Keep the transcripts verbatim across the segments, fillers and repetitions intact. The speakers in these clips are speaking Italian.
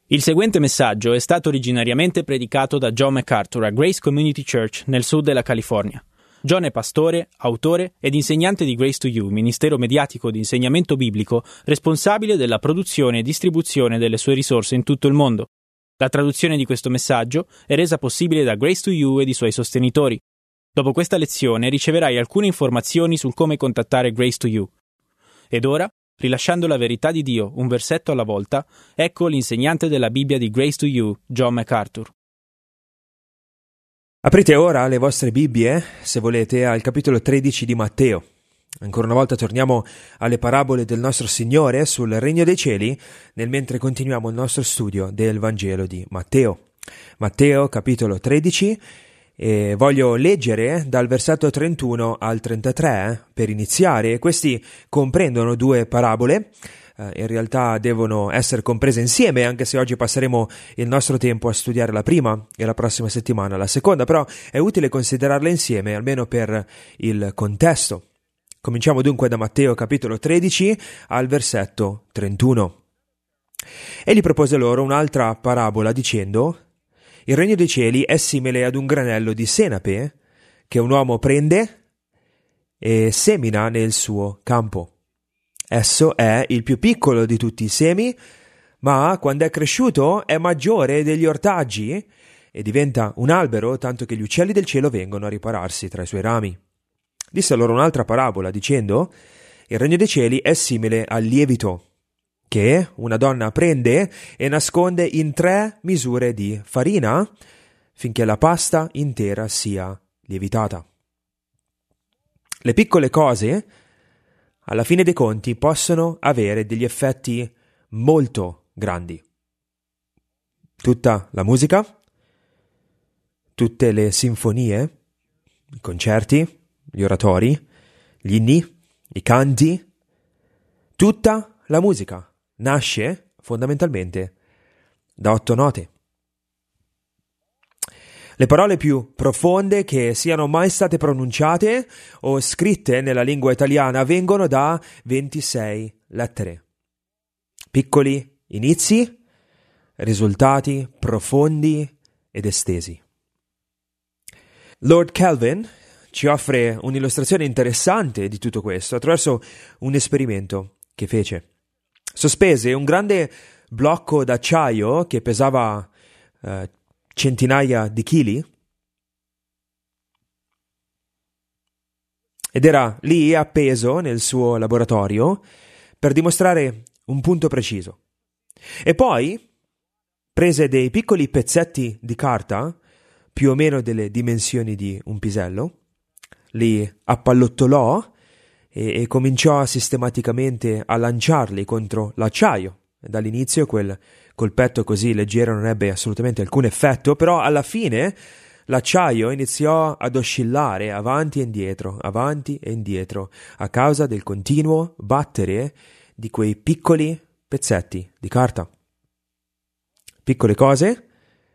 Il seguente messaggio è stato originariamente predicato da John MacArthur a Grace Community Church nel sud della California. John è pastore, autore ed insegnante di Grace to You, ministero mediatico di insegnamento biblico responsabile della produzione e distribuzione delle sue risorse in tutto il mondo. La traduzione di questo messaggio è resa possibile da Grace to You ed i suoi sostenitori. Dopo questa lezione riceverai alcune informazioni sul come contattare Grace to You. Ed ora, rilasciando la verità di Dio un versetto alla volta, ecco l'insegnante della Bibbia di Grace to You, John MacArthur. Aprite ora le vostre Bibbie, se volete, al capitolo tredici di Matteo. Ancora una volta torniamo alle parabole del nostro Signore sul Regno dei Cieli, nel mentre continuiamo il nostro studio del Vangelo di Matteo. Matteo, capitolo tredici, e voglio leggere dal versetto trentuno al trentatré per iniziare. Questi comprendono due parabole, eh, in realtà devono essere comprese insieme, anche se oggi passeremo il nostro tempo a studiare la prima e la prossima settimana la seconda, però è utile considerarle insieme almeno per il contesto. Cominciamo dunque da Matteo capitolo tredici al versetto trentuno. Egli propose loro un'altra parabola dicendo: il regno dei cieli è simile ad un granello di senape che un uomo prende e semina nel suo campo. Esso è il più piccolo di tutti i semi, ma quando è cresciuto è maggiore degli ortaggi e diventa un albero, tanto che gli uccelli del cielo vengono a ripararsi tra i suoi rami. Disse loro un'altra parabola dicendo: il regno dei cieli è simile al lievito che una donna prende e nasconde in tre misure di farina finché la pasta intera sia lievitata. Le piccole cose, alla fine dei conti, possono avere degli effetti molto grandi. Tutta la musica, tutte le sinfonie, i concerti, gli oratori, gli inni, i canti, tutta la musica nasce fondamentalmente da otto note. Le parole più profonde che siano mai state pronunciate o scritte nella lingua italiana vengono da ventisei lettere. Piccoli inizi, risultati profondi ed estesi. Lord Kelvin ci offre un'illustrazione interessante di tutto questo attraverso un esperimento che fece. Sospese un grande blocco d'acciaio che pesava eh, centinaia di chili ed era lì appeso nel suo laboratorio per dimostrare un punto preciso. E poi prese dei piccoli pezzetti di carta, più o meno delle dimensioni di un pisello, li appallottolò e, e cominciò sistematicamente a lanciarli contro l'acciaio. Dall'inizio quel colpetto così leggero non ebbe assolutamente alcun effetto, però alla fine l'acciaio iniziò ad oscillare avanti e indietro, avanti e indietro, a causa del continuo battere di quei piccoli pezzetti di carta. Piccole cose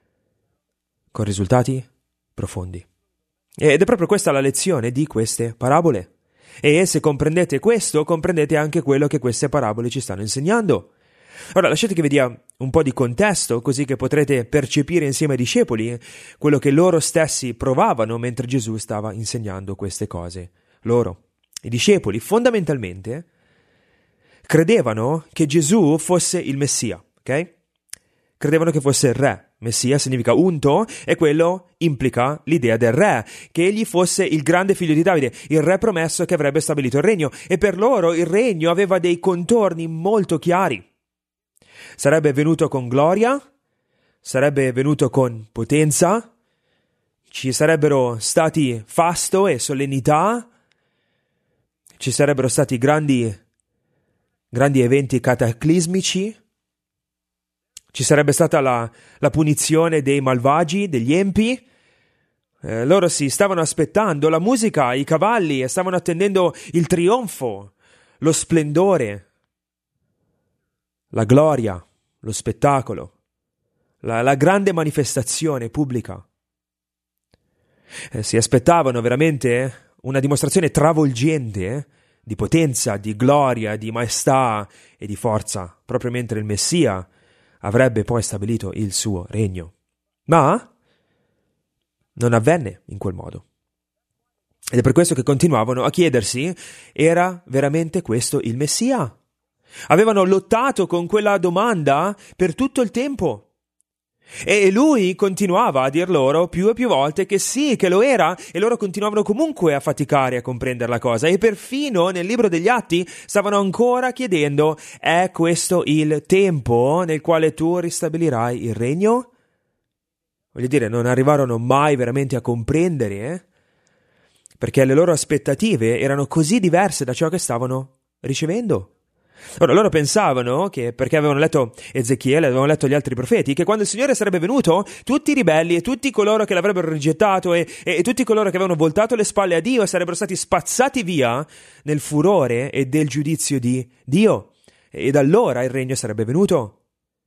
con risultati profondi. Ed è proprio questa la lezione di queste parabole. E se comprendete questo, comprendete anche quello che queste parabole ci stanno insegnando. Ora, lasciate che vi dia un po' di contesto, così che potrete percepire insieme ai discepoli quello che loro stessi provavano mentre Gesù stava insegnando queste cose. Loro, i discepoli, fondamentalmente, credevano che Gesù fosse il Messia, ok? Credevano che fosse il re. Messia significa unto e quello implica l'idea del re, che egli fosse il grande figlio di Davide, il re promesso che avrebbe stabilito il regno, e per loro il regno aveva dei contorni molto chiari. Sarebbe venuto con gloria, sarebbe venuto con potenza, ci sarebbero stati fasto e solennità, ci sarebbero stati grandi, grandi eventi cataclismici, ci sarebbe stata la, la punizione dei malvagi, degli empi. Eh, loro si stavano aspettando la musica, i cavalli, e stavano attendendo il trionfo, lo splendore, la gloria, lo spettacolo, la, la grande manifestazione pubblica. Eh, si aspettavano veramente una dimostrazione travolgente di potenza, di gloria, di maestà e di forza, proprio mentre il Messia avrebbe poi stabilito il suo regno. Ma non avvenne in quel modo. Ed è per questo che continuavano a chiedersi: era veramente questo il Messia? Avevano lottato con quella domanda per tutto il tempo. E lui continuava a dir loro più e più volte che sì, che lo era, e loro continuavano comunque a faticare a comprendere la cosa. E perfino nel libro degli Atti stavano ancora chiedendo: è questo il tempo nel quale tu ristabilirai il regno? Voglio dire, non arrivarono mai veramente a comprendere, eh? Perché le loro aspettative erano così diverse da ciò che stavano ricevendo. Ora, loro pensavano che, perché avevano letto Ezechiele, avevano letto gli altri profeti, che quando il Signore sarebbe venuto, tutti i ribelli e tutti coloro che l'avrebbero rigettato e, e, e tutti coloro che avevano voltato le spalle a Dio sarebbero stati spazzati via nel furore e del giudizio di Dio. Ed allora il regno sarebbe venuto.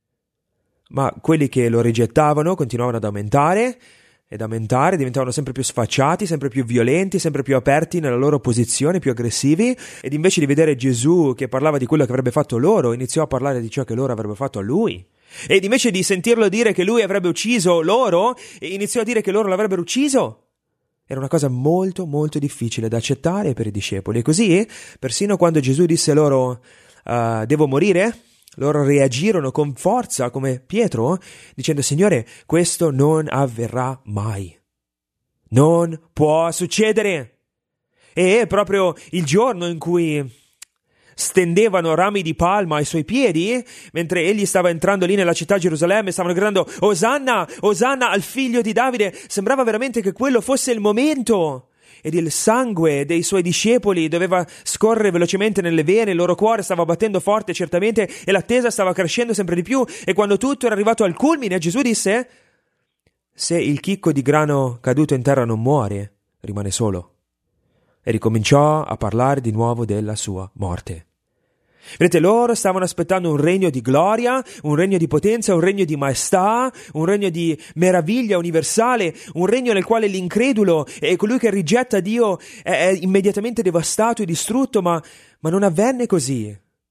Ma quelli che lo rigettavano continuavano ad aumentare ed aumentare, diventavano sempre più sfacciati, sempre più violenti, sempre più aperti nella loro posizione, più aggressivi, ed invece di vedere Gesù che parlava di quello che avrebbe fatto loro, iniziò a parlare di ciò che loro avrebbero fatto a lui. Ed invece di sentirlo dire che lui avrebbe ucciso loro, iniziò a dire che loro l'avrebbero ucciso. Era una cosa molto molto difficile da accettare per i discepoli. E così, persino quando Gesù disse loro uh, devo morire, loro reagirono con forza come Pietro, dicendo: Signore, questo non avverrà mai. Non può succedere. E proprio il giorno in cui stendevano rami di palma ai suoi piedi, mentre egli stava entrando lì nella città Gerusalemme, stavano gridando: Osanna, Osanna al figlio di Davide. Sembrava veramente che quello fosse il momento. Ed il sangue dei suoi discepoli doveva scorrere velocemente nelle vene, il loro cuore stava battendo forte certamente e l'attesa stava crescendo sempre di più. E quando tutto era arrivato al culmine, Gesù disse: se il chicco di grano caduto in terra non muore, rimane solo. E ricominciò a parlare di nuovo della sua morte. Vedete, loro stavano aspettando un regno di gloria, un regno di potenza, un regno di maestà, un regno di meraviglia universale, un regno nel quale l'incredulo e colui che rigetta Dio è, è immediatamente devastato e distrutto, ma, ma non avvenne così.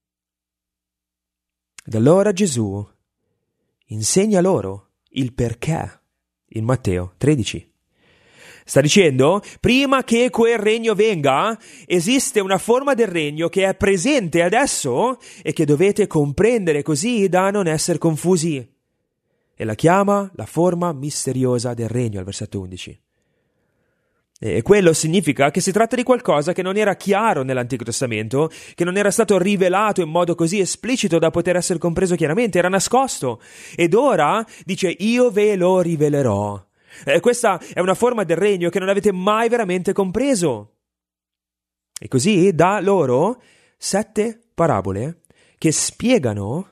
Ed allora Gesù insegna loro il perché in Matteo tredici. Sta dicendo: prima che quel regno venga, esiste una forma del regno che è presente adesso e che dovete comprendere così da non essere confusi. E la chiama la forma misteriosa del regno, al versetto undici. E quello significa che si tratta di qualcosa che non era chiaro nell'Antico Testamento, che non era stato rivelato in modo così esplicito da poter essere compreso chiaramente, era nascosto. Ed ora dice: io ve lo rivelerò. Eh, questa è una forma del regno che non avete mai veramente compreso. E così dà loro sette parabole che spiegano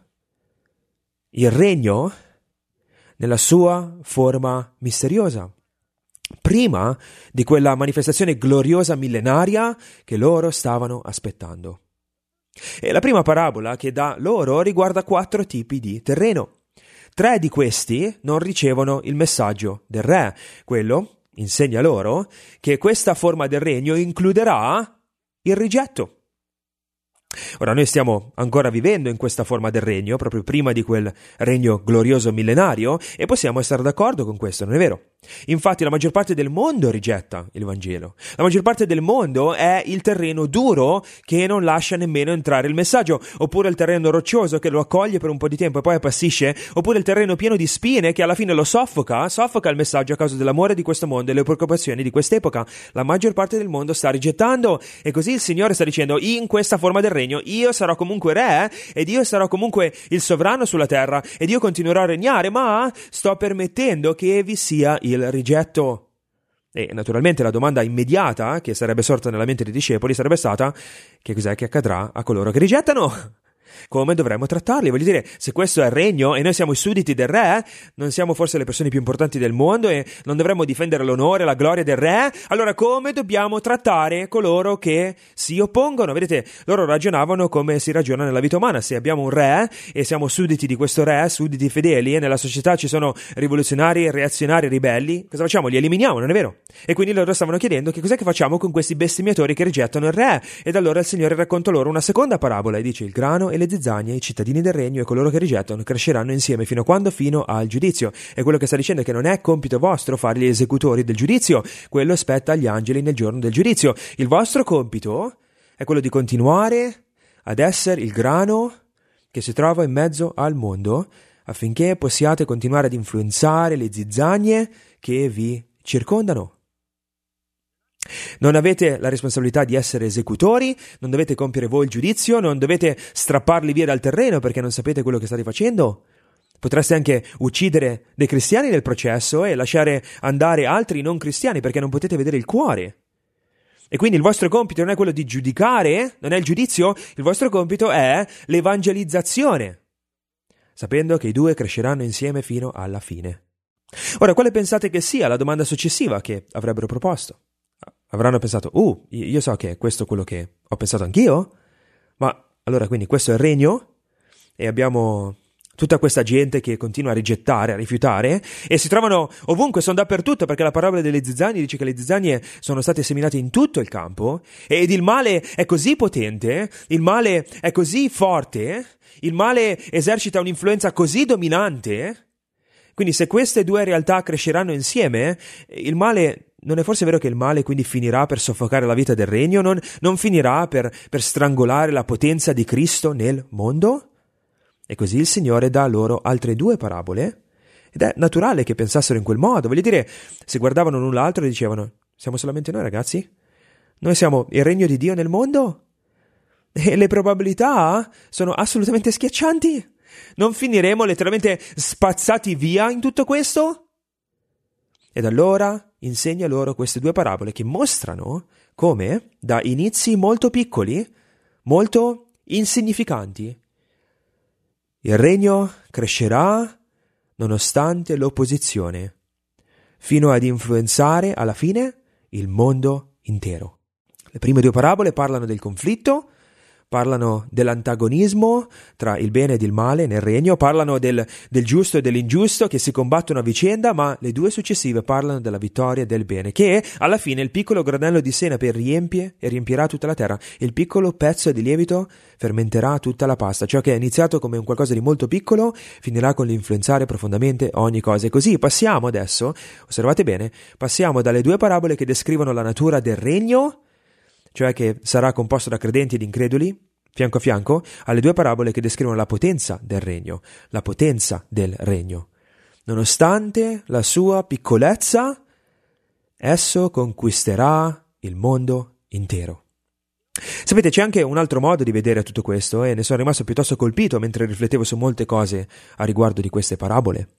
il regno nella sua forma misteriosa, prima di quella manifestazione gloriosa millenaria che loro stavano aspettando. E la prima parabola che dà loro riguarda quattro tipi di terreno. Tre di questi non ricevono il messaggio del re. Quello insegna loro che questa forma del regno includerà il rigetto. Ora, noi stiamo ancora vivendo in questa forma del regno, proprio prima di quel regno glorioso millenario, e possiamo essere d'accordo con questo, non è vero? Infatti la maggior parte del mondo rigetta il Vangelo. La maggior parte del mondo è il terreno duro che non lascia nemmeno entrare il messaggio, oppure il terreno roccioso che lo accoglie per un po' di tempo e poi appassisce, oppure il terreno pieno di spine che alla fine lo soffoca, soffoca il messaggio a causa dell'amore di questo mondo e le preoccupazioni di quest'epoca. La maggior parte del mondo sta rigettando, e così il Signore sta dicendo: in questa forma del regno io sarò comunque re ed io sarò comunque il sovrano sulla terra ed io continuerò a regnare, ma sto permettendo che vi sia il rigetto. E naturalmente la domanda immediata che sarebbe sorta nella mente dei discepoli sarebbe stata: che cos'è che accadrà a coloro che rigettano? Come dovremmo trattarli? Voglio dire, se questo è il regno e noi siamo i sudditi del re, non siamo forse le persone più importanti del mondo e non dovremmo difendere l'onore e la gloria del re? Allora come dobbiamo trattare coloro che si oppongono? Vedete, loro ragionavano come si ragiona nella vita umana. Se abbiamo un re e siamo sudditi di questo re, sudditi fedeli, e nella società ci sono rivoluzionari, reazionari, ribelli, cosa facciamo? Li eliminiamo, non è vero? E quindi loro stavano chiedendo: che cos'è che facciamo con questi bestemmiatori che rigettano il re? Ed allora il Signore racconta loro una seconda parabola e dice: il grano e le zizzagne, i cittadini del regno e coloro che rigettano cresceranno insieme fino a quando? Fino al giudizio. E quello che sta dicendo è che non è compito vostro fare gli esecutori del giudizio, quello spetta agli angeli nel giorno del giudizio. Il vostro compito è quello di continuare ad essere il grano che si trova in mezzo al mondo, affinché possiate continuare ad influenzare le zizzagne che vi circondano. Non avete la responsabilità di essere esecutori, non dovete compiere voi il giudizio, non dovete strapparli via dal terreno perché non sapete quello che state facendo. Potreste anche uccidere dei cristiani nel processo e lasciare andare altri non cristiani perché non potete vedere il cuore. E quindi il vostro compito non è quello di giudicare, non è il giudizio, il vostro compito è l'evangelizzazione, sapendo che i due cresceranno insieme fino alla fine. Ora, quale pensate che sia la domanda successiva che avrebbero proposto? Avranno pensato, uh, io so che questo è quello che ho pensato anch'io, ma allora quindi questo è il regno e abbiamo tutta questa gente che continua a rigettare, a rifiutare e si trovano ovunque, sono dappertutto perché la parabola delle zizzagne dice che le zizzagne sono state seminate in tutto il campo ed il male è così potente, il male è così forte, il male esercita un'influenza così dominante. Quindi se queste due realtà cresceranno insieme, il male, non è forse vero che il male quindi finirà per soffocare la vita del regno? Non, non finirà per, per strangolare la potenza di Cristo nel mondo? E così il Signore dà loro altre due parabole, ed è naturale che pensassero in quel modo. Voglio dire, se guardavano l'un l'altro e dicevano, siamo solamente noi ragazzi? Noi siamo il regno di Dio nel mondo? E le probabilità sono assolutamente schiaccianti. Non finiremo letteralmente spazzati via in tutto questo? Ed allora insegna loro queste due parabole che mostrano come, da inizi molto piccoli, molto insignificanti, il regno crescerà nonostante l'opposizione, fino ad influenzare alla fine il mondo intero. Le prime due parabole parlano del conflitto, parlano dell'antagonismo tra il bene ed il male nel regno, parlano del, del giusto e dell'ingiusto che si combattono a vicenda, ma le due successive parlano della vittoria del bene, che alla fine il piccolo granello di senape riempie e riempirà tutta la terra, il piccolo pezzo di lievito fermenterà tutta la pasta. Ciò che è iniziato come un qualcosa di molto piccolo finirà con l'influenzare profondamente ogni cosa. E così passiamo adesso, osservate bene, passiamo dalle due parabole che descrivono la natura del regno, cioè che sarà composto da credenti ed increduli, fianco a fianco, alle due parabole che descrivono la potenza del regno, la potenza del regno. Nonostante la sua piccolezza, esso conquisterà il mondo intero. Sapete, c'è anche un altro modo di vedere tutto questo e ne sono rimasto piuttosto colpito mentre riflettevo su molte cose a riguardo di queste parabole.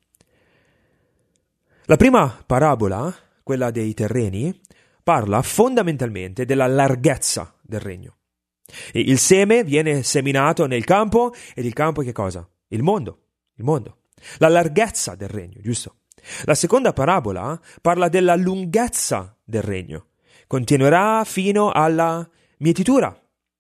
La prima parabola, quella dei terreni, parla fondamentalmente della larghezza del regno. Il seme viene seminato nel campo ed il campo è che cosa? Il mondo, il mondo. La larghezza del regno, giusto? La seconda parabola parla della lunghezza del regno. Continuerà fino alla mietitura.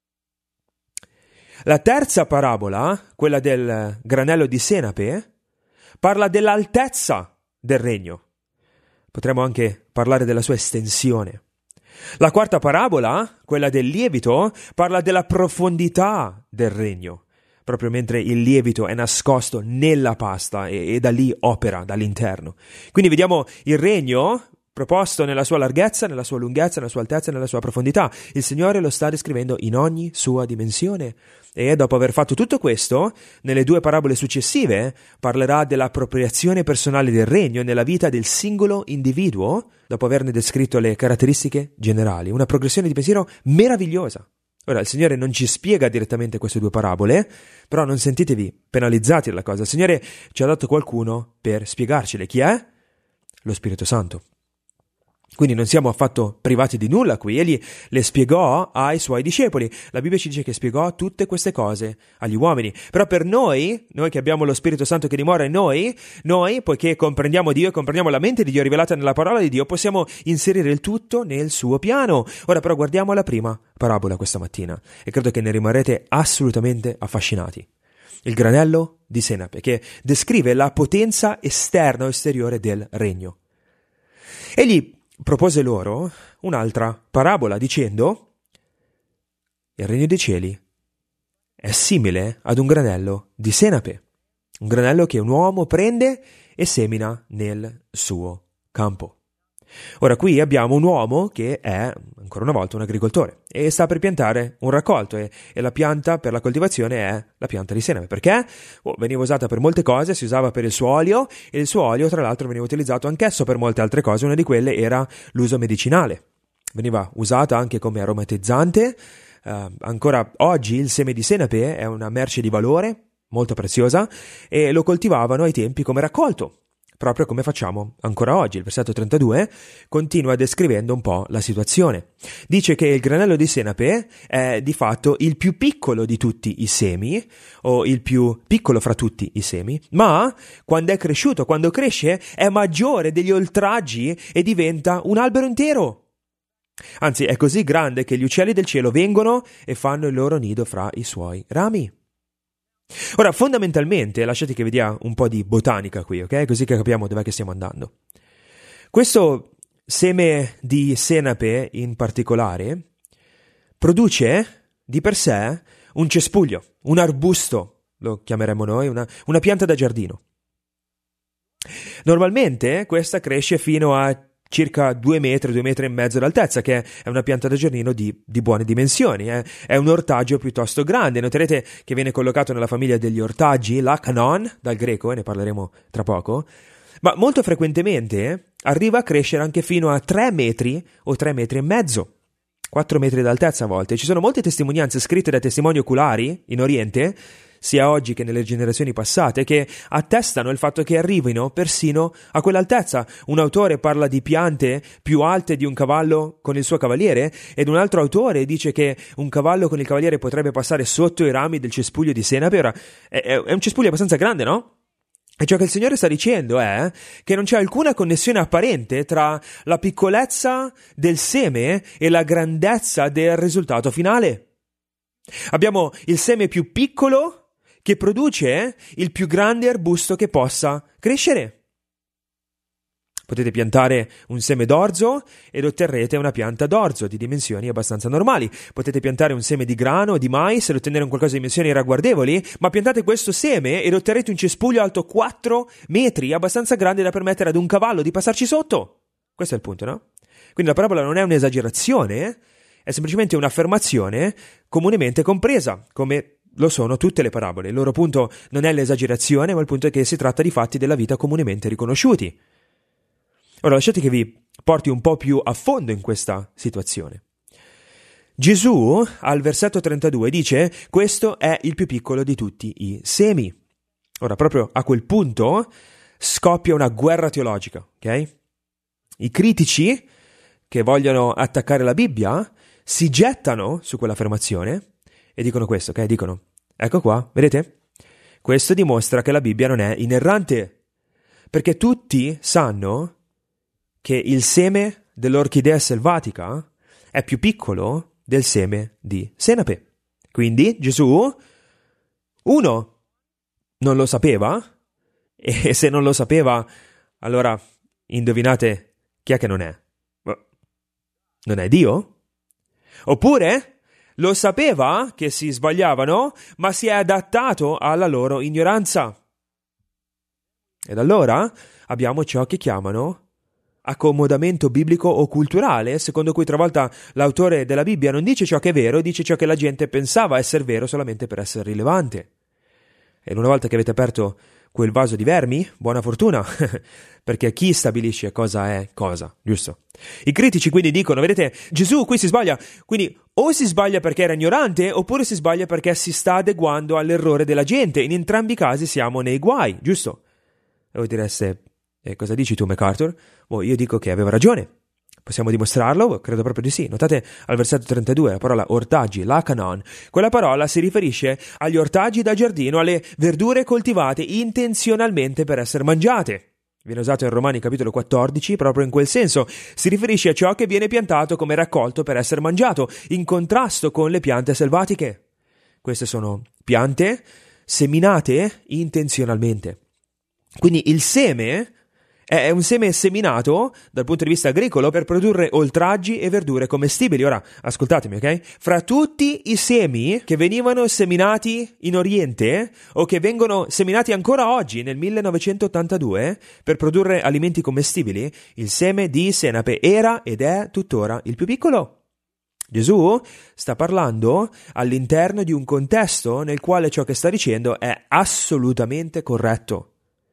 La terza parabola, quella del granello di senape, parla dell'altezza del regno. Potremmo anche parlare della sua estensione. La quarta parabola, quella del lievito, parla della profondità del regno, proprio mentre il lievito è nascosto nella pasta e, e da lì opera dall'interno. Quindi vediamo il regno proposto nella sua larghezza, nella sua lunghezza, nella sua altezza e nella sua profondità. Il Signore lo sta descrivendo in ogni sua dimensione. E dopo aver fatto tutto questo, nelle due parabole successive parlerà dell'appropriazione personale del regno nella vita del singolo individuo, dopo averne descritto le caratteristiche generali. Una progressione di pensiero meravigliosa. Ora, il Signore non ci spiega direttamente queste due parabole, però non sentitevi penalizzati dalla cosa. Il Signore ci ha dato qualcuno per spiegarcele. Chi è? Lo Spirito Santo. Quindi non siamo affatto privati di nulla qui. Egli le spiegò ai suoi discepoli. La Bibbia ci dice che spiegò tutte queste cose agli uomini. Però per noi, noi che abbiamo lo Spirito Santo che dimora in noi, noi, poiché comprendiamo Dio e comprendiamo la mente di Dio rivelata nella parola di Dio, possiamo inserire il tutto nel suo piano. Ora però guardiamo la prima parabola questa mattina e credo che ne rimarrete assolutamente affascinati. Il granello di senape, che descrive la potenza esterna o esteriore del regno. Egli propose loro un'altra parabola dicendo: il regno dei cieli è simile ad un granello di senape, un granello che un uomo prende e semina nel suo campo. Ora qui abbiamo un uomo che è, ancora una volta, un agricoltore e sta per piantare un raccolto e, e la pianta per la coltivazione è la pianta di senape. Perché? Oh, veniva usata per molte cose, si usava per il suo olio e il suo olio tra l'altro veniva utilizzato anch'esso per molte altre cose, una di quelle era l'uso medicinale. Veniva usata anche come aromatizzante. Uh, ancora oggi il seme di senape è una merce di valore molto preziosa e lo coltivavano ai tempi come raccolto, proprio come facciamo ancora oggi. Il versetto trentadue continua descrivendo un po' la situazione. Dice che il granello di senape è di fatto il più piccolo di tutti i semi, o il più piccolo fra tutti i semi, ma quando è cresciuto, quando cresce, è maggiore degli oltraggi e diventa un albero intero. Anzi, è così grande che gli uccelli del cielo vengono e fanno il loro nido fra i suoi rami. Ora, fondamentalmente, lasciate che vi dia un po' di botanica qui, ok? Così che capiamo dov'è che stiamo andando. Questo seme di senape in particolare produce di per sé un cespuglio, un arbusto, lo chiameremmo noi, una, una pianta da giardino. Normalmente questa cresce fino a circa due metri, due metri e mezzo d'altezza, che è una pianta da giardino di, di buone dimensioni. Eh. È un ortaggio piuttosto grande. Noterete che viene collocato nella famiglia degli ortaggi, lakanon, dal greco, e ne parleremo tra poco, ma molto frequentemente arriva a crescere anche fino a tre metri o tre metri e mezzo, quattro metri d'altezza a volte. Ci sono molte testimonianze scritte da testimoni oculari in Oriente, sia oggi che nelle generazioni passate, che attestano il fatto che arrivino persino a quell'altezza. Un autore parla di piante più alte di un cavallo con il suo cavaliere, ed un altro autore dice che un cavallo con il cavaliere potrebbe passare sotto i rami del cespuglio di senape. Ora, è, è un cespuglio abbastanza grande, no? E ciò che il Signore sta dicendo è che non c'è alcuna connessione apparente tra la piccolezza del seme e la grandezza del risultato finale. Abbiamo il seme più piccolo che produce il più grande arbusto che possa crescere. Potete piantare un seme d'orzo ed otterrete una pianta d'orzo di dimensioni abbastanza normali. Potete piantare un seme di grano o di mais ed ottenere un qualcosa di dimensioni ragguardevoli, ma piantate questo seme ed otterrete un cespuglio alto quattro metri, abbastanza grande da permettere ad un cavallo di passarci sotto. Questo è il punto, no? Quindi la parabola non è un'esagerazione, è semplicemente un'affermazione comunemente compresa, come lo sono tutte le parabole. Il loro punto non è l'esagerazione, ma il punto è che si tratta di fatti della vita comunemente riconosciuti. Ora lasciate che vi porti un po' più a fondo in questa situazione. Gesù al versetto trentadue dice: questo è il più piccolo di tutti i semi. Ora, proprio a quel punto scoppia una guerra teologica, ok? I critici che vogliono attaccare la Bibbia si gettano su quell'affermazione e dicono questo, ok? Dicono: ecco qua, vedete? Questo dimostra che la Bibbia non è inerrante, perché tutti sanno che il seme dell'orchidea selvatica è più piccolo del seme di senape. Quindi Gesù, uno, non lo sapeva, e se non lo sapeva, allora indovinate chi è che non è? Non è Dio? Oppure lo sapeva che si sbagliavano, ma si è adattato alla loro ignoranza. Ed allora abbiamo ciò che chiamano accomodamento biblico o culturale, secondo cui travolta l'autore della Bibbia non dice ciò che è vero, dice ciò che la gente pensava essere vero solamente per essere rilevante. E una volta che avete aperto quel vaso di vermi, buona fortuna, perché chi stabilisce cosa è cosa, giusto? I critici quindi dicono: vedete, Gesù qui si sbaglia, quindi o si sbaglia perché era ignorante, oppure si sbaglia perché si sta adeguando all'errore della gente. In entrambi i casi siamo nei guai, giusto? E voi direste: e cosa dici tu, MacArthur? Oh, io dico che aveva ragione. Possiamo dimostrarlo? Credo proprio di sì. Notate al versetto trentadue la parola ortaggi, lakanon. Quella parola si riferisce agli ortaggi da giardino, alle verdure coltivate intenzionalmente per essere mangiate. Viene usato in Romani capitolo quattordici proprio in quel senso. Si riferisce a ciò che viene piantato come raccolto per essere mangiato, in contrasto con le piante selvatiche. Queste sono piante seminate intenzionalmente. Quindi il seme È un seme seminato dal punto di vista agricolo per produrre oltraggi e verdure commestibili. Ora, ascoltatemi, ok? Fra tutti i semi che venivano seminati in Oriente o che vengono seminati ancora oggi nel millenovecentottantadue per produrre alimenti commestibili, il seme di senape era ed è tuttora il più piccolo. Gesù sta parlando all'interno di un contesto nel quale ciò che sta dicendo è assolutamente corretto.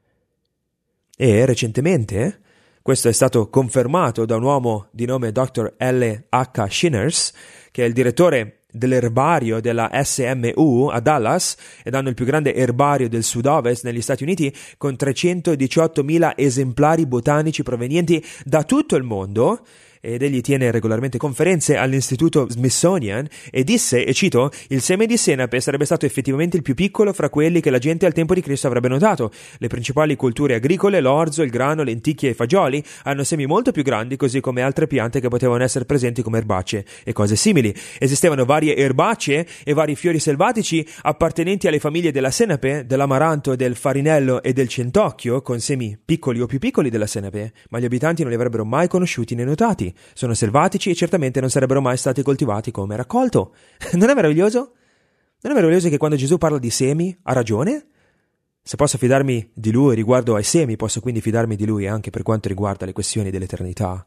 E recentemente questo è stato confermato da un uomo di nome doctor L H Shinners, che è il direttore dell'erbario della S M U a Dallas, ed hanno il più grande erbario del sud-ovest negli Stati Uniti, con trecentodiciottomila esemplari botanici provenienti da tutto il mondo. Ed egli tiene regolarmente conferenze all'istituto Smithsonian e disse, e cito, il seme di senape sarebbe stato effettivamente il più piccolo fra quelli che la gente al tempo di Cristo avrebbe notato. Le principali culture agricole, l'orzo, il grano, lenticchie e fagioli, hanno semi molto più grandi, così come altre piante che potevano essere presenti come erbacce e cose simili. Esistevano varie erbacce e vari fiori selvatici appartenenti alle famiglie della senape, dell'amaranto, del farinello e del centocchio, con semi piccoli o più piccoli della senape, ma gli abitanti non li avrebbero mai conosciuti né notati. Sono selvatici e certamente non sarebbero mai stati coltivati come raccolto. Non è meraviglioso? Non è meraviglioso che quando Gesù parla di semi ha ragione? Se posso fidarmi di lui riguardo ai semi, posso quindi fidarmi di lui anche per quanto riguarda le questioni dell'eternità.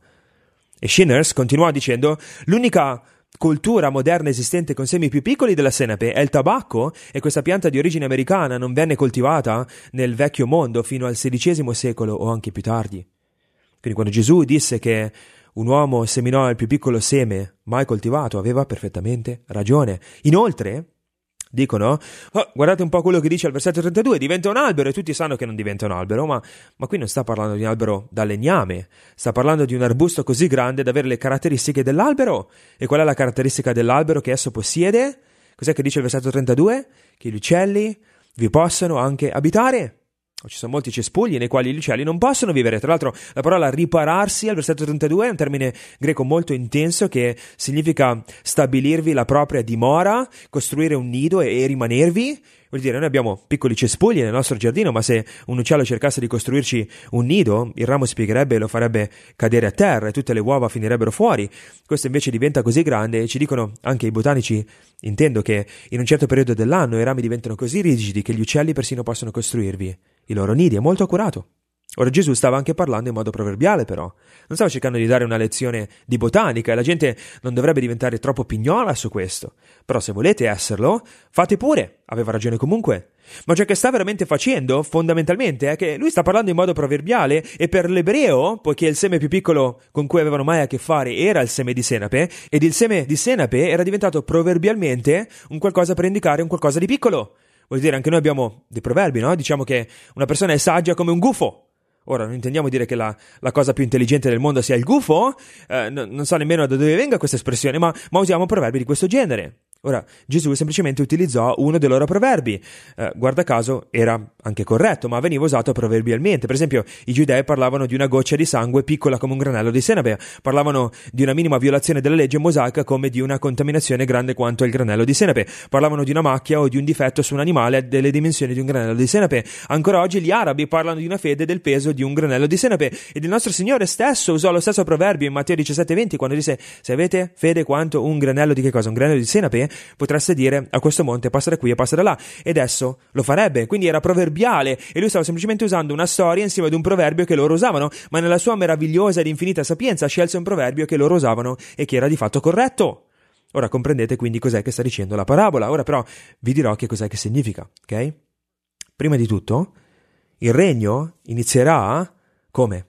E Shinners continua dicendo, l'unica cultura moderna esistente con semi più piccoli della senape è il tabacco, e questa pianta di origine americana non venne coltivata nel vecchio mondo fino al sedicesimo secolo o anche più tardi. Quindi quando Gesù disse che un uomo seminò il più piccolo seme mai coltivato, aveva perfettamente ragione. Inoltre, dicono, oh, guardate un po' quello che dice al versetto trentadue, diventa un albero, e tutti sanno che non diventa un albero, ma, ma qui non sta parlando di un albero da legname, sta parlando di un arbusto così grande da avere le caratteristiche dell'albero. E qual è la caratteristica dell'albero che esso possiede? Cos'è che dice il versetto trentadue? Che gli uccelli vi possono anche abitare. Ci sono molti cespugli nei quali gli uccelli non possono vivere. Tra l'altro la parola ripararsi al versetto trentadue è un termine greco molto intenso che significa stabilirvi la propria dimora, costruire un nido e, e rimanervi. Vuol dire, noi abbiamo piccoli cespugli nel nostro giardino, ma se un uccello cercasse di costruirci un nido, il ramo si piegherebbe e lo farebbe cadere a terra e tutte le uova finirebbero fuori. Questo invece diventa così grande, e ci dicono anche i botanici, intendo, che in un certo periodo dell'anno i rami diventano così rigidi che gli uccelli persino possono costruirvi i loro nidi. È molto accurato. Ora Gesù stava anche parlando in modo proverbiale, però non stava cercando di dare una lezione di botanica, e la gente non dovrebbe diventare troppo pignola su questo. Però se volete esserlo, fate pure, aveva ragione comunque. Ma ciò che sta veramente facendo, fondamentalmente, è che lui sta parlando in modo proverbiale, e per l'ebreo, poiché il seme più piccolo con cui avevano mai a che fare era il seme di senape, ed il seme di senape era diventato proverbialmente un qualcosa per indicare un qualcosa di piccolo. Vuol dire, anche noi abbiamo dei proverbi, no? Diciamo che una persona è saggia come un gufo. Ora, non intendiamo dire che la, la cosa più intelligente del mondo sia il gufo, eh, no, non so nemmeno da dove venga questa espressione, ma, ma usiamo proverbi di questo genere. Ora, Gesù semplicemente utilizzò uno dei loro proverbi. Eh, guarda caso, era anche corretto, ma veniva usato proverbialmente. Per esempio, i giudei parlavano di una goccia di sangue piccola come un granello di senape, parlavano di una minima violazione della legge mosaica come di una contaminazione grande quanto il granello di senape, parlavano di una macchia o di un difetto su un animale delle dimensioni di un granello di senape. Ancora oggi gli arabi parlano di una fede del peso di un granello di senape, ed il nostro Signore stesso usò lo stesso proverbio in Matteo diciassette venti, quando disse, se avete fede quanto un granello di che cosa? Un granello di senape, potreste dire a questo monte passa da qui e passa da là, ed esso lo farebbe. Quindi era proverbiale, e lui stava semplicemente usando una storia insieme ad un proverbio che loro usavano, ma nella sua meravigliosa ed infinita sapienza scelse un proverbio che loro usavano e che era di fatto corretto. Ora comprendete quindi cos'è che sta dicendo la parabola. Ora però vi dirò che cos'è che significa, ok? Prima di tutto, il regno inizierà come?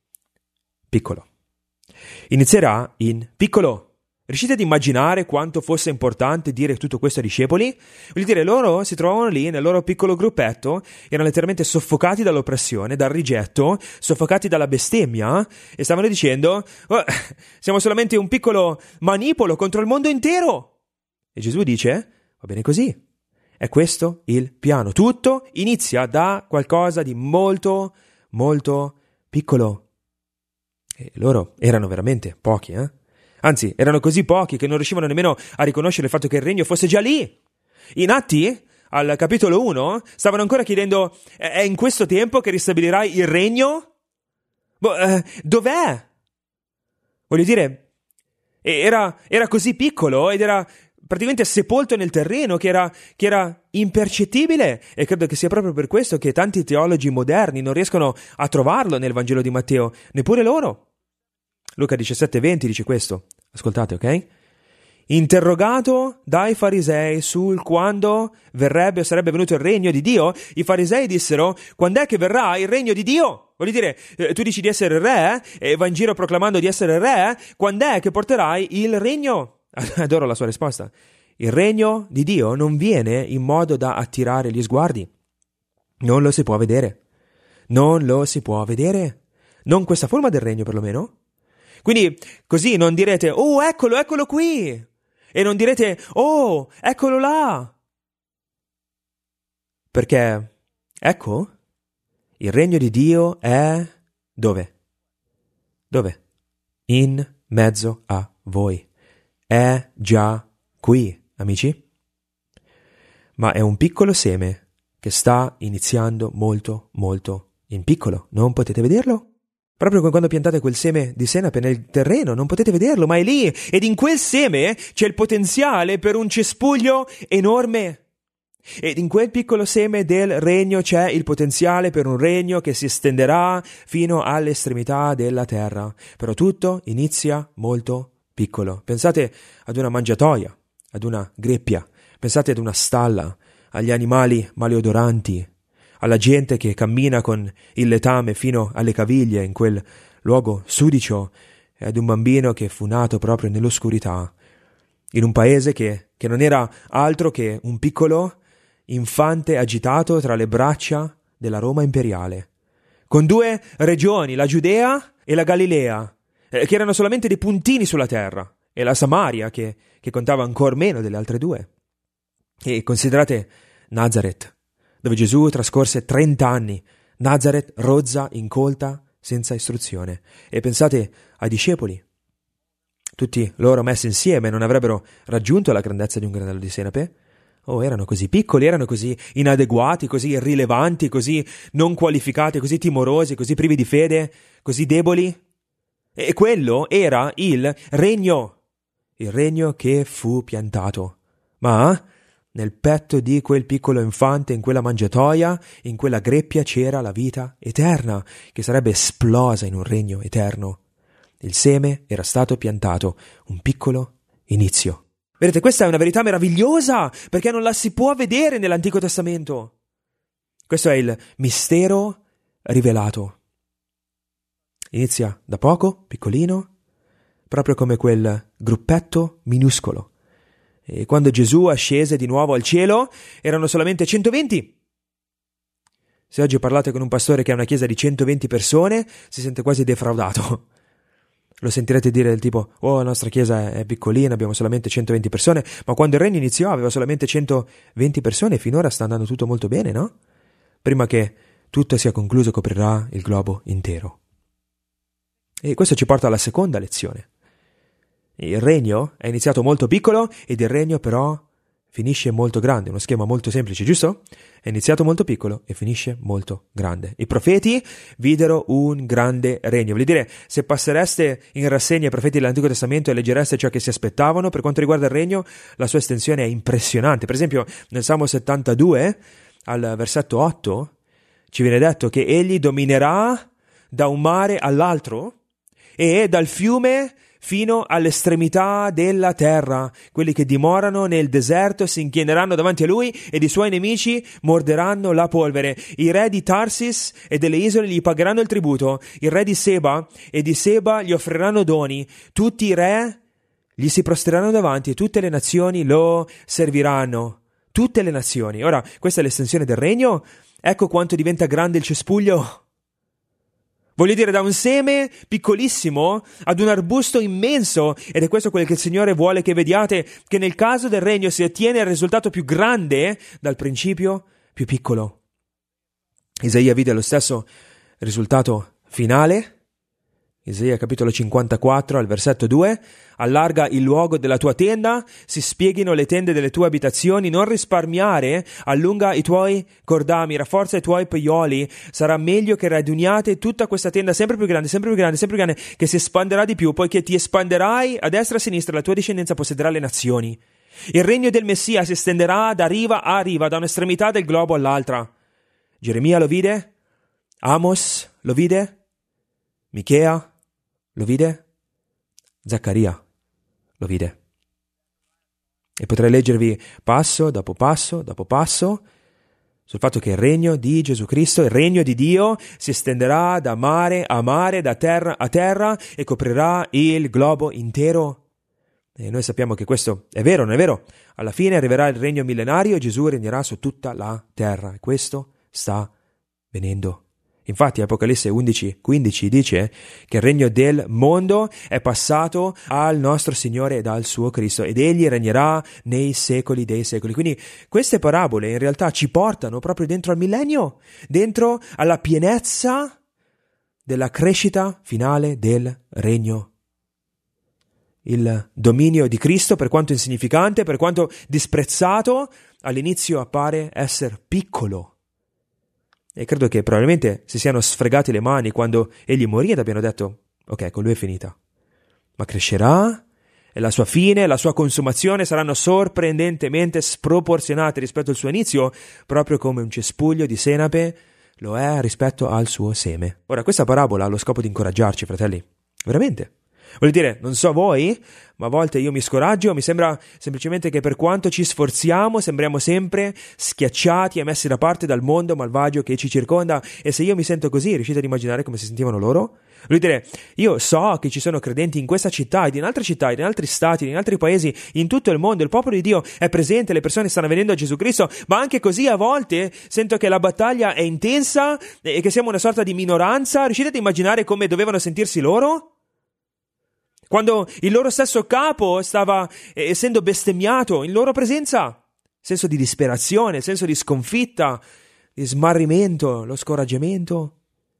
Piccolo. Inizierà in piccolo. Riuscite ad immaginare quanto fosse importante dire tutto questo ai discepoli? Vuol dire, loro si trovavano lì nel loro piccolo gruppetto, erano letteralmente soffocati dall'oppressione, dal rigetto, soffocati dalla bestemmia, e stavano dicendo, oh, siamo solamente un piccolo manipolo contro il mondo intero. E Gesù dice, va bene così, è questo il piano. Tutto inizia da qualcosa di molto, molto piccolo. E loro erano veramente pochi, eh? Anzi, erano così pochi che non riuscivano nemmeno a riconoscere il fatto che il regno fosse già lì. In Atti, al capitolo uno, stavano ancora chiedendo, è in questo tempo che ristabilirai il regno? Boh, eh, dov'è? Voglio dire, era, era così piccolo ed era praticamente sepolto nel terreno, che era, che era impercettibile, e credo che sia proprio per questo che tanti teologi moderni non riescono a trovarlo nel Vangelo di Matteo, neppure loro. Luca diciassette venti dice questo, ascoltate, ok? Interrogato dai farisei sul quando verrebbe o sarebbe venuto il regno di Dio, i farisei dissero: quando è che verrà il regno di Dio? Voglio dire, eh, tu dici di essere re e vai in giro proclamando di essere re, quando è che porterai il regno? Adoro la sua risposta. Il regno di Dio non viene in modo da attirare gli sguardi. Non lo si può vedere. Non lo si può vedere. Non questa forma del regno, perlomeno. Quindi così non direte: oh, eccolo, eccolo qui. E non direte: oh, eccolo là. Perché, ecco, il regno di Dio è dove? Dove? In mezzo a voi. È già qui, amici. Ma è un piccolo seme che sta iniziando molto, molto in piccolo. Non potete vederlo? Proprio come quando piantate quel seme di senape nel terreno, non potete vederlo, ma è lì. Ed in quel seme c'è il potenziale per un cespuglio enorme. Ed in quel piccolo seme del regno c'è il potenziale per un regno che si estenderà fino alle estremità della terra. Però tutto inizia molto piccolo. Pensate ad una mangiatoia, ad una greppia, pensate ad una stalla, agli animali maleodoranti, alla gente che cammina con il letame fino alle caviglie in quel luogo sudicio, e ad un bambino che fu nato proprio nell'oscurità, in un paese che, che non era altro che un piccolo infante agitato tra le braccia della Roma imperiale, con due regioni, la Giudea e la Galilea, eh, che erano solamente dei puntini sulla terra, e la Samaria che, che contava ancora meno delle altre due. E considerate Nazareth, dove Gesù trascorse trenta anni, Nazareth rozza, incolta, senza istruzione. E pensate ai discepoli. Tutti loro messi insieme non avrebbero raggiunto la grandezza di un granello di senape? Oh, erano così piccoli, erano così inadeguati, così irrilevanti, così non qualificati, così timorosi, così privi di fede, così deboli. E quello era il regno, il regno che fu piantato. Ma nel petto di quel piccolo infante, in quella mangiatoia, in quella greppia c'era la vita eterna, che sarebbe esplosa in un regno eterno. Il seme era stato piantato, un piccolo inizio. Vedete, questa è una verità meravigliosa, perché non la si può vedere nell'Antico Testamento. Questo è il mistero rivelato. Inizia da poco, piccolino, proprio come quel gruppetto minuscolo. E quando Gesù ascese di nuovo al cielo, erano solamente centoventi. Se oggi parlate con un pastore che ha una chiesa di centoventi persone, si sente quasi defraudato. Lo sentirete dire del tipo: oh, la nostra chiesa è piccolina, abbiamo solamente centoventi persone, ma quando il regno iniziò aveva solamente centoventi persone e finora sta andando tutto molto bene, no? Prima che tutto sia concluso coprirà il globo intero. E questo ci porta alla seconda lezione. Il regno è iniziato molto piccolo ed il regno però finisce molto grande. Uno schema molto semplice, giusto? È iniziato molto piccolo e finisce molto grande. I profeti videro un grande regno. Voglio dire, se passereste in rassegna i profeti dell'Antico Testamento e leggereste ciò che si aspettavano per quanto riguarda il regno, la sua estensione è impressionante. Per esempio, nel Salmo settantadue, al versetto otto, ci viene detto che egli dominerà da un mare all'altro e dal fiume fino all'estremità della terra. Quelli che dimorano nel deserto si inchineranno davanti a lui ed i suoi nemici morderanno la polvere. I re di Tarsis e delle isole gli pagheranno il tributo. Il re di Seba e di Seba gli offriranno doni. Tutti i re gli si prostreranno davanti e tutte le nazioni lo serviranno. Tutte le nazioni. Ora, questa è l'estensione del regno. Ecco quanto diventa grande il cespuglio. Voglio dire, da un seme piccolissimo ad un arbusto immenso, ed è questo quello che il Signore vuole che vediate, che nel caso del regno si ottiene il risultato più grande dal principio più piccolo. Isaia vide lo stesso risultato finale, Isaia capitolo cinquantaquattro al versetto due, allarga il luogo della tua tenda, si spieghino le tende delle tue abitazioni, non risparmiare, allunga i tuoi cordami, rafforza i tuoi paioli, sarà meglio che raduniate tutta questa tenda sempre più grande, sempre più grande, sempre più grande, che si espanderà di più, poiché ti espanderai a destra e a sinistra, la tua discendenza possederà le nazioni. Il regno del Messia si estenderà da riva a riva, da un'estremità del globo all'altra. Geremia lo vide, Amos lo vide, Michea lo vide, Zaccaria lo vide. E potrei leggervi passo dopo passo dopo passo sul fatto che il regno di Gesù Cristo, il regno di Dio, si estenderà da mare a mare, da terra a terra e coprirà il globo intero. E noi sappiamo che questo è vero, non è vero? Alla fine arriverà il regno millenario e Gesù regnerà su tutta la terra. E questo sta venendo. Infatti Apocalisse undici quindici dice che il regno del mondo è passato al nostro Signore ed al suo Cristo ed egli regnerà nei secoli dei secoli. Quindi queste parabole in realtà ci portano proprio dentro al millennio, dentro alla pienezza della crescita finale del regno. Il dominio di Cristo, per quanto insignificante, per quanto disprezzato, all'inizio appare essere piccolo. E credo che probabilmente si siano sfregati le mani quando egli morì ed abbiano detto, ok, con lui è finita. Ma crescerà e la sua fine, la sua consumazione saranno sorprendentemente sproporzionate rispetto al suo inizio, proprio come un cespuglio di senape lo è rispetto al suo seme. Ora, questa parabola ha lo scopo di incoraggiarci, fratelli. Veramente. Vuol dire, non so voi, ma a volte io mi scoraggio, mi sembra semplicemente che per quanto ci sforziamo, sembriamo sempre schiacciati e messi da parte dal mondo malvagio che ci circonda. E se io mi sento così, riuscite ad immaginare come si sentivano loro? Vuol dire, io so che ci sono credenti in questa città ed in altre città, ed in altri stati, ed in altri paesi, in tutto il mondo, il popolo di Dio è presente, le persone stanno venendo a Gesù Cristo, ma anche così a volte sento che la battaglia è intensa e che siamo una sorta di minoranza. Riuscite ad immaginare come dovevano sentirsi loro? Quando il loro stesso capo stava eh, essendo bestemmiato in loro presenza, senso di disperazione, senso di sconfitta, di smarrimento, lo scoraggiamento.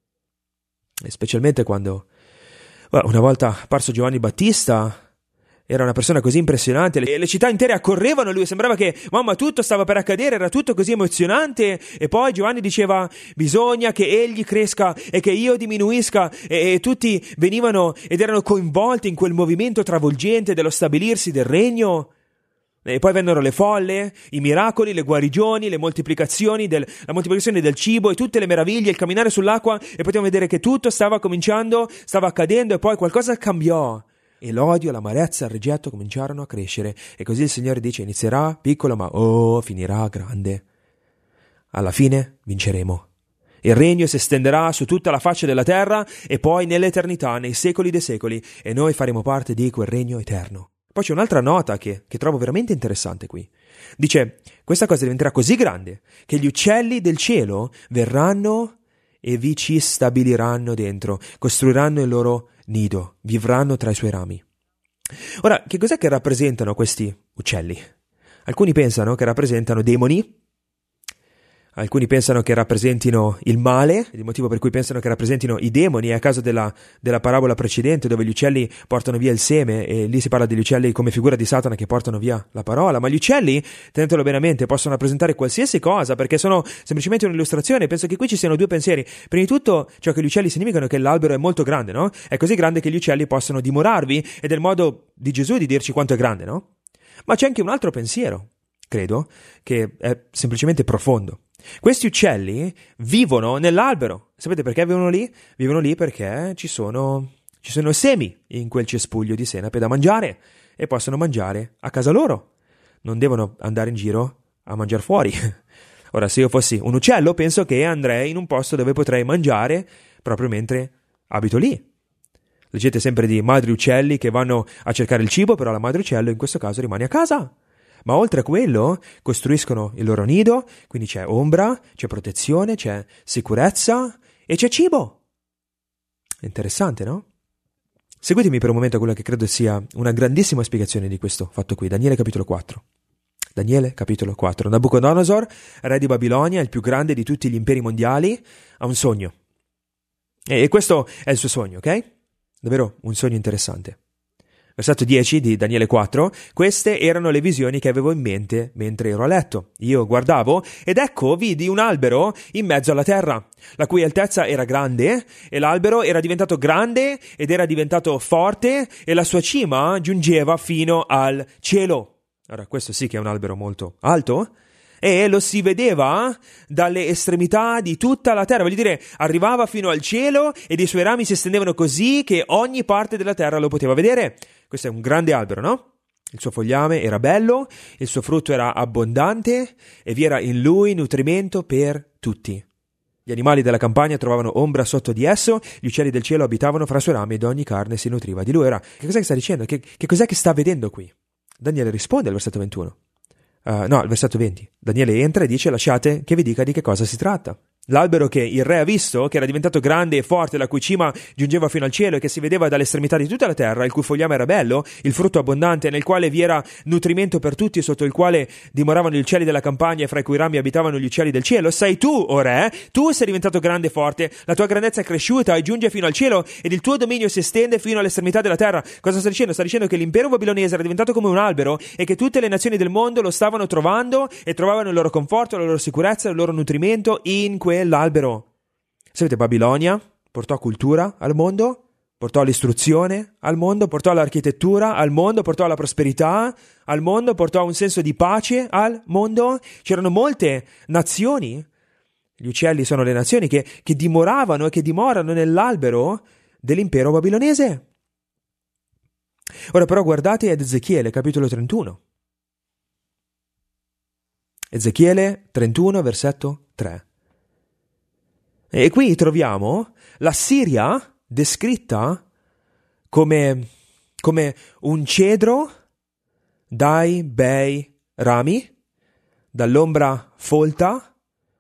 E specialmente quando well, una volta apparso Giovanni Battista, era una persona così impressionante, le, le città intere accorrevano a lui, sembrava che, mamma, tutto stava per accadere, era tutto così emozionante, e poi Giovanni diceva, bisogna che egli cresca e che io diminuisca, e, e tutti venivano ed erano coinvolti in quel movimento travolgente dello stabilirsi del regno. E poi vennero le folle, i miracoli, le guarigioni, le moltiplicazioni, del, la moltiplicazione del cibo e tutte le meraviglie, il camminare sull'acqua, e potevamo vedere che tutto stava cominciando, stava accadendo, e poi qualcosa cambiò. E l'odio, l'amarezza, il rigetto cominciarono a crescere. E così il Signore dice, inizierà piccolo ma oh, finirà grande. Alla fine vinceremo. Il regno si estenderà su tutta la faccia della terra e poi nell'eternità, nei secoli dei secoli, e noi faremo parte di quel regno eterno. Poi c'è un'altra nota che, che trovo veramente interessante qui. Dice, questa cosa diventerà così grande che gli uccelli del cielo verranno e vi ci stabiliranno dentro, costruiranno il loro nido, vivranno tra i suoi rami. Ora, che cos'è che rappresentano questi uccelli? Alcuni pensano che rappresentano demoni, alcuni pensano che rappresentino il male, il motivo per cui pensano che rappresentino i demoni è a causa della, della parabola precedente dove gli uccelli portano via il seme, e lì si parla degli uccelli come figura di Satana che portano via la parola. Ma gli uccelli, tenetelo bene a mente, possono rappresentare qualsiasi cosa perché sono semplicemente un'illustrazione. Penso che qui ci siano due pensieri. Prima di tutto, ciò che gli uccelli significano è che l'albero è molto grande, no? È così grande che gli uccelli possono dimorarvi, ed è il modo di Gesù di dirci quanto è grande, no? Ma c'è anche un altro pensiero, credo, che è semplicemente profondo. Questi uccelli vivono nell'albero. Sapete perché vivono lì? Vivono lì perché ci sono, ci sono semi in quel cespuglio di senape da mangiare, e possono mangiare a casa loro. Non devono andare in giro a mangiare fuori. Ora, se io fossi un uccello, penso che andrei in un posto dove potrei mangiare proprio mentre abito lì. Leggete sempre di madri uccelli che vanno a cercare il cibo, però la madre uccello in questo caso rimane a casa. Ma oltre a quello costruiscono il loro nido, quindi c'è ombra, c'è protezione, c'è sicurezza e c'è cibo. Interessante, no? Seguitemi per un momento a quella che credo sia una grandissima spiegazione di questo fatto qui. Daniele capitolo quattro. Daniele capitolo quattro. Nabucodonosor, re di Babilonia, il più grande di tutti gli imperi mondiali, ha un sogno. E questo è il suo sogno, ok? Davvero un sogno interessante. Versetto dieci di Daniele quattro, queste erano le visioni che avevo in mente mentre ero a letto. Io guardavo ed ecco vidi un albero in mezzo alla terra, la cui altezza era grande e l'albero era diventato grande ed era diventato forte e la sua cima giungeva fino al cielo. Ora questo sì che è un albero molto alto e lo si vedeva dalle estremità di tutta la terra, voglio dire arrivava fino al cielo ed i suoi rami si estendevano così che ogni parte della terra lo poteva vedere. Questo è un grande albero, no? Il suo fogliame era bello, il suo frutto era abbondante e vi era in lui nutrimento per tutti. Gli animali della campagna trovavano ombra sotto di esso, gli uccelli del cielo abitavano fra i suoi rami ed ogni carne si nutriva di lui. Ora, che cos'è che sta dicendo? Che, che cos'è che sta vedendo qui? Daniele risponde al versetto ventuno. Uh, no, al versetto venti. Daniele entra e dice: lasciate che vi dica di che cosa si tratta. L'albero che il re ha visto, che era diventato grande e forte, la cui cima giungeva fino al cielo e che si vedeva dalle estremità di tutta la terra, il cui fogliame era bello, il frutto abbondante, nel quale vi era nutrimento per tutti, sotto il quale dimoravano gli uccelli della campagna e fra i cui rami abitavano gli uccelli del cielo, sei tu, o re, tu sei diventato grande e forte, la tua grandezza è cresciuta e giunge fino al cielo ed il tuo dominio si estende fino all'estremità della terra. Cosa sta dicendo? Sta dicendo che l'impero babilonese era diventato come un albero e che tutte le nazioni del mondo lo stavano trovando e trovavano il loro conforto, la loro sicurezza, il loro nutrimento in quell'albero. Sapete, Babilonia portò cultura al mondo, portò l'istruzione al mondo, portò l'architettura al mondo, portò la prosperità al mondo, portò un senso di pace al mondo. C'erano molte nazioni, gli uccelli sono le nazioni che, che dimoravano e che dimorano nell'albero dell'impero babilonese. Ora però guardate ad Ezechiele capitolo trentuno. Ezechiele trentuno versetto tre. E qui troviamo la Siria descritta come, come un cedro dai bei rami, dall'ombra folta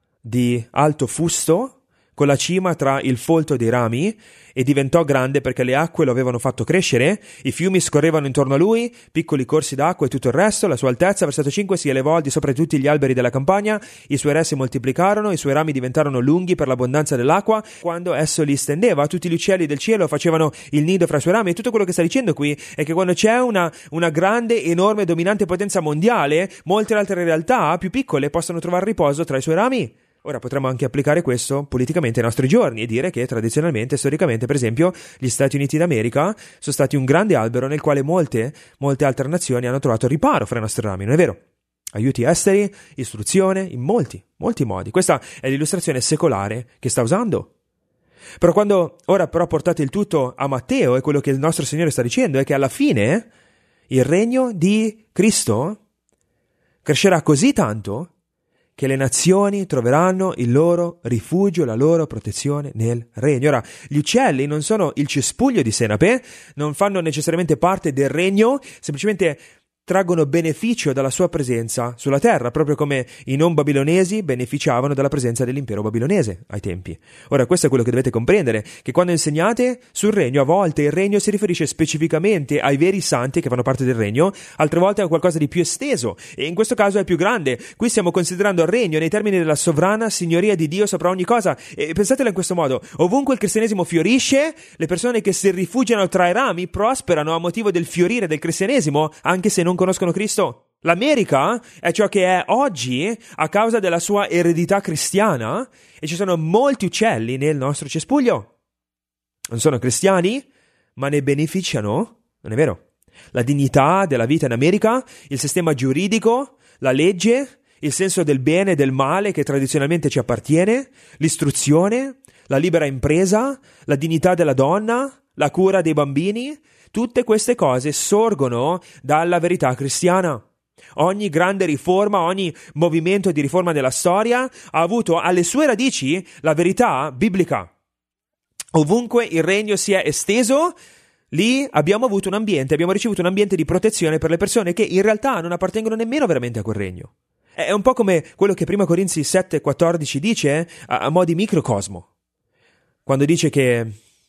di alto fusto, con la cima tra il folto dei rami, e diventò grande perché le acque lo avevano fatto crescere, i fiumi scorrevano intorno a lui, piccoli corsi d'acqua e tutto il resto. La sua altezza, versetto cinque, si elevò al di sopra di tutti gli alberi della campagna, i suoi re si moltiplicarono, i suoi rami diventarono lunghi per l'abbondanza dell'acqua, quando esso li stendeva, tutti gli uccelli del cielo facevano il nido fra i suoi rami. E tutto quello che sta dicendo qui è che quando c'è una, una grande, enorme, dominante potenza mondiale, molte altre realtà più piccole possono trovare riposo tra i suoi rami. Ora potremmo anche applicare questo politicamente ai nostri giorni e dire che tradizionalmente, storicamente, per esempio, gli Stati Uniti d'America sono stati un grande albero nel quale molte, molte altre nazioni hanno trovato riparo fra i nostri rami, non è vero? Aiuti esteri, istruzione, in molti, molti modi. Questa è l'illustrazione secolare che sta usando. Però quando ora però portate il tutto a Matteo, e quello che il nostro Signore sta dicendo è che alla fine il regno di Cristo crescerà così tanto che le nazioni troveranno il loro rifugio, la loro protezione nel regno. Ora, gli uccelli non sono il cespuglio di senape, non fanno necessariamente parte del regno, semplicemente traggono beneficio dalla sua presenza sulla terra, proprio come i non babilonesi beneficiavano dalla presenza dell'impero babilonese ai tempi. Ora, questo è quello che dovete comprendere, che quando insegnate sul regno, a volte il regno si riferisce specificamente ai veri santi che fanno parte del regno, altre volte a qualcosa di più esteso, e in questo caso è più grande. Qui stiamo considerando il regno nei termini della sovrana signoria di Dio sopra ogni cosa, e pensatela in questo modo: ovunque il cristianesimo fiorisce, le persone che si rifugiano tra i rami prosperano a motivo del fiorire del cristianesimo, anche se non conoscono Cristo. L'America è ciò che è oggi a causa della sua eredità cristiana, e ci sono molti uccelli nel nostro cespuglio. Non sono cristiani, ma ne beneficiano, non è vero? La dignità della vita in America, il sistema giuridico, la legge, il senso del bene e del male che tradizionalmente ci appartiene, l'istruzione, la libera impresa, la dignità della donna, la cura dei bambini. Tutte queste cose sorgono dalla verità cristiana. Ogni grande riforma, ogni movimento di riforma della storia ha avuto alle sue radici la verità biblica. Ovunque il regno si è esteso, lì abbiamo avuto un ambiente, abbiamo ricevuto un ambiente di protezione per le persone che in realtà non appartengono nemmeno veramente a quel regno. È un po' come quello che prima Corinzi sette quattordici dice a, a mo' di microcosmo, quando dice che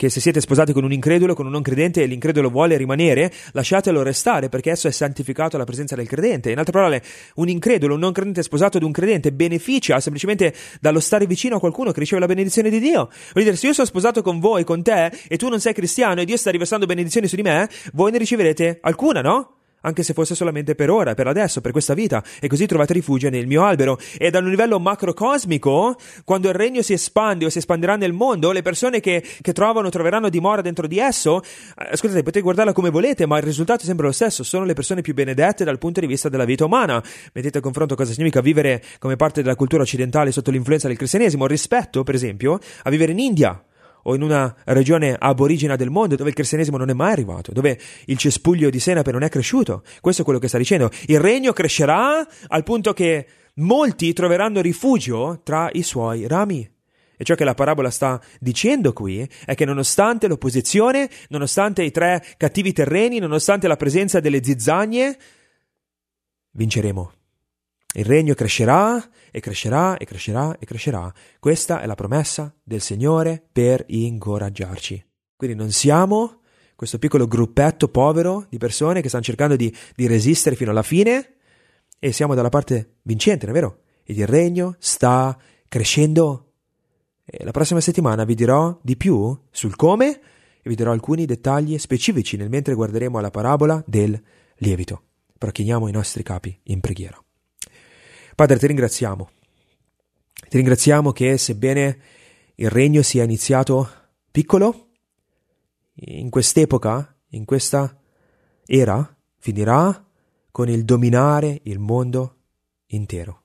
che se siete sposati con un incredulo, con un non credente e l'incredulo vuole rimanere, lasciatelo restare perché esso è santificato alla presenza del credente. In altre parole, un incredulo, un non credente sposato ad un credente beneficia semplicemente dallo stare vicino a qualcuno che riceve la benedizione di Dio. Vuol dire, se io sono sposato con voi, con te, e tu non sei cristiano e Dio sta riversando benedizioni su di me, voi ne riceverete alcuna, no? Anche se fosse solamente per ora, per adesso, per questa vita, e così trovate rifugio nel mio albero. E da un livello macrocosmico, quando il regno si espande o si espanderà nel mondo, le persone che, che trovano, troveranno dimora dentro di esso, eh, scusate, potete guardarla come volete, ma il risultato è sempre lo stesso, sono le persone più benedette dal punto di vista della vita umana. Mettete a confronto cosa significa vivere come parte della cultura occidentale sotto l'influenza del cristianesimo, rispetto, per esempio, a vivere in India, o in una regione aborigena del mondo dove il cristianesimo non è mai arrivato, dove il cespuglio di senape non è cresciuto. Questo è quello che sta dicendo. Il regno crescerà al punto che molti troveranno rifugio tra i suoi rami. E ciò che la parabola sta dicendo qui è che nonostante l'opposizione, nonostante i tre cattivi terreni, nonostante la presenza delle zizzagne, vinceremo. Il regno crescerà e crescerà e crescerà e crescerà. Questa è la promessa del Signore per incoraggiarci. Quindi non siamo questo piccolo gruppetto povero di persone che stanno cercando di, di resistere fino alla fine, e siamo dalla parte vincente, non è vero? Ed il regno sta crescendo. E la prossima settimana vi dirò di più sul come e vi darò alcuni dettagli specifici nel mentre guarderemo alla parabola del lievito. Però chiniamo i nostri capi in preghiera. Padre, ti ringraziamo. Ti ringraziamo che sebbene il regno sia iniziato piccolo, in quest'epoca, in questa era, finirà con il dominare il mondo intero.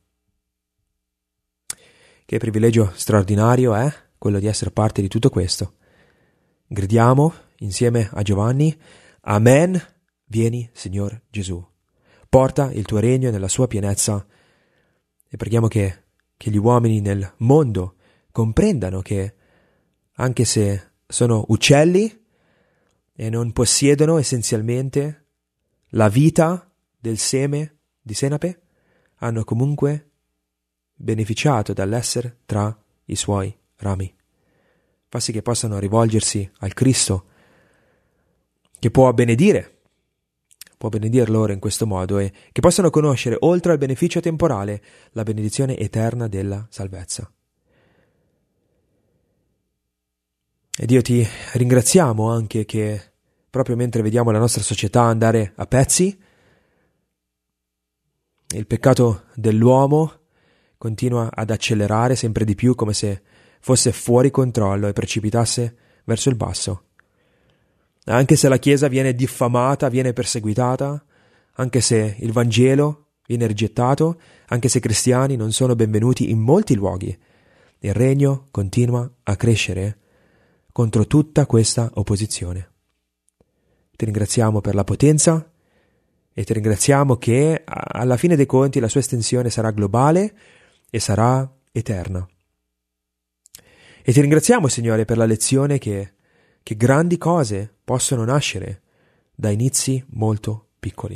Che privilegio straordinario è quello di essere parte di tutto questo. Gridiamo insieme a Giovanni: Amen, vieni Signor Gesù. Porta il tuo regno nella sua pienezza. E preghiamo che, che gli uomini nel mondo comprendano che, anche se sono uccelli e non possiedono essenzialmente la vita del seme di senape, hanno comunque beneficiato dall'essere tra i suoi rami. Fa sì che possano rivolgersi al Cristo, che può benedire, può benedire loro in questo modo, e che possano conoscere, oltre al beneficio temporale, la benedizione eterna della salvezza. E Dio, ti ringraziamo anche che, proprio mentre vediamo la nostra società andare a pezzi, il peccato dell'uomo continua ad accelerare sempre di più, come se fosse fuori controllo e precipitasse verso il basso. Anche se la Chiesa viene diffamata, viene perseguitata, anche se il Vangelo viene rigettato, anche se i cristiani non sono benvenuti in molti luoghi, il regno continua a crescere contro tutta questa opposizione. Ti ringraziamo per la potenza e ti ringraziamo che alla fine dei conti la sua estensione sarà globale e sarà eterna. E ti ringraziamo, Signore, per la lezione che che grandi cose possono nascere da inizi molto piccoli.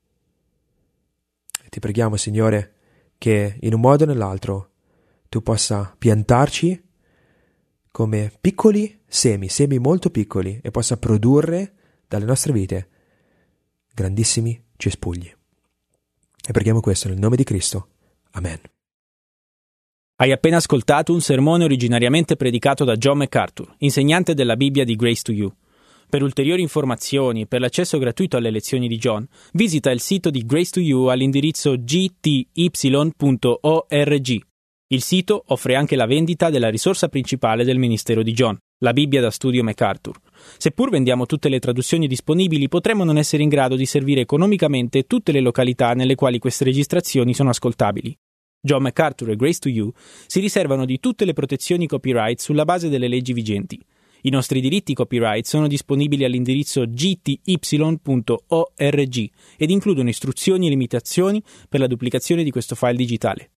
E ti preghiamo, Signore, che in un modo o nell'altro tu possa piantarci come piccoli semi, semi molto piccoli, e possa produrre dalle nostre vite grandissimi cespugli. E preghiamo questo nel nome di Cristo. Amen. Hai appena ascoltato un sermone originariamente predicato da John MacArthur, insegnante della Bibbia di Grace to You. Per ulteriori informazioni e per l'accesso gratuito alle lezioni di John, visita il sito di Grace to You all'indirizzo g t y punto org. Il sito offre anche la vendita della risorsa principale del ministero di John, la Bibbia da studio MacArthur. Seppur vendiamo tutte le traduzioni disponibili, potremmo non essere in grado di servire economicamente tutte le località nelle quali queste registrazioni sono ascoltabili. John MacArthur e Grace to You si riservano di tutte le protezioni copyright sulla base delle leggi vigenti. I nostri diritti copyright sono disponibili all'indirizzo g t y punto org ed includono istruzioni e limitazioni per la duplicazione di questo file digitale.